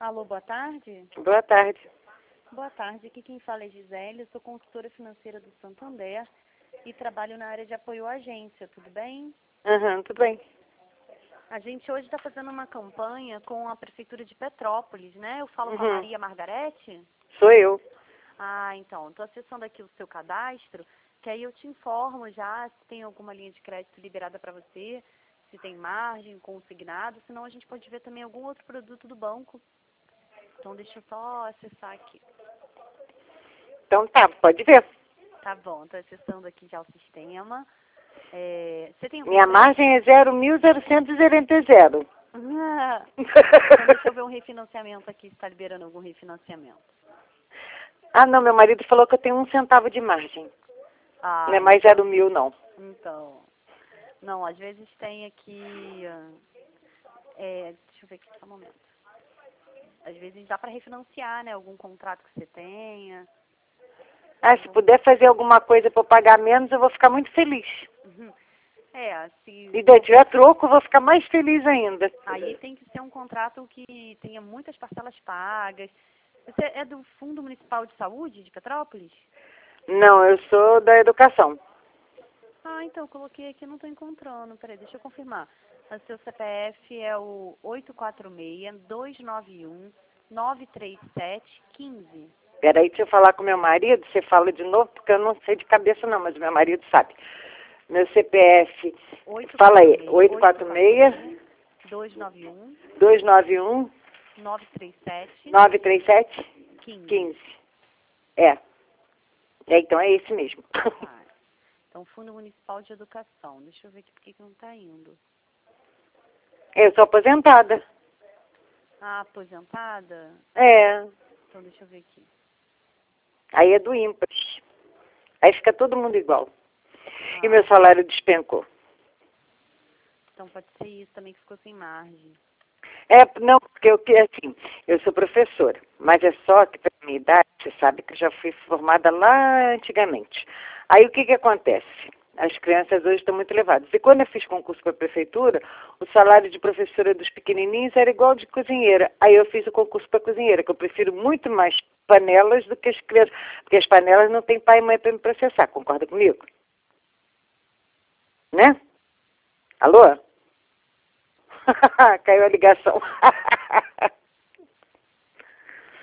Alô, boa tarde. Boa tarde. Boa tarde, aqui quem fala é Gisele, eu sou consultora financeira do Santander e trabalho na área de apoio à agência, tudo bem? Tudo bem. A gente hoje está fazendo uma campanha com a Prefeitura de Petrópolis, né? Eu falo com a Maria Margarete? Sou eu. Ah, então, estou acessando aqui o seu cadastro, que aí eu te informo já se tem alguma linha de crédito liberada para você, se tem margem, consignado, senão a gente pode ver também algum outro produto do banco. Então, deixa eu só acessar aqui. Então tá, pode ver. Tá bom, estou acessando aqui já o sistema. Você tem algum Minha margem é 0.000. Então, deixa eu ver um refinanciamento aqui, se está liberando algum refinanciamento. Ah, não, meu marido falou que eu tenho 1 centavo de margem. Ah, Não é mais então, 0.000, não. Então, não, às vezes tem aqui, deixa eu ver aqui só um momento. Às vezes dá para refinanciar, né, algum contrato que você tenha. Ah, se puder fazer alguma coisa para eu pagar menos, eu vou ficar muito feliz. Se E se tiver troco, eu vou ficar mais feliz ainda. aí tem que ser um contrato que tenha muitas parcelas pagas. Você é do Fundo Municipal de Saúde de Petrópolis? Não, eu sou da educação. Ah, então, eu coloquei aqui e não estou encontrando. Peraí, deixa eu confirmar. O seu CPF é o 846-291-937-15. Peraí, deixa eu falar com meu marido, você fala de novo, porque eu não sei de cabeça não, mas meu marido sabe. Meu CPF, fala aí, 291 846-291 937 937 15. 15. É, então é esse mesmo. Ah, então, Fundo Municipal de Educação. Deixa eu ver aqui por que não está indo. Eu sou aposentada. Ah, aposentada? É, Então, deixa eu ver aqui. aí é do ímpar. Aí fica todo mundo igual. E meu salário despencou. Então, pode ser isso também que ficou sem margem. Não, porque eu sou professora, mas é só que para minha idade, você sabe que eu já fui formada lá antigamente. Aí o que acontece? As crianças hoje estão muito elevadas. E quando eu fiz concurso para a prefeitura, o salário de professora dos pequenininhos era igual de cozinheira. Aí eu fiz o concurso para cozinheira, que eu prefiro muito mais panelas do que as crianças, porque as panelas não têm pai e mãe para me processar, concorda comigo? Né? Alô? Caiu a ligação.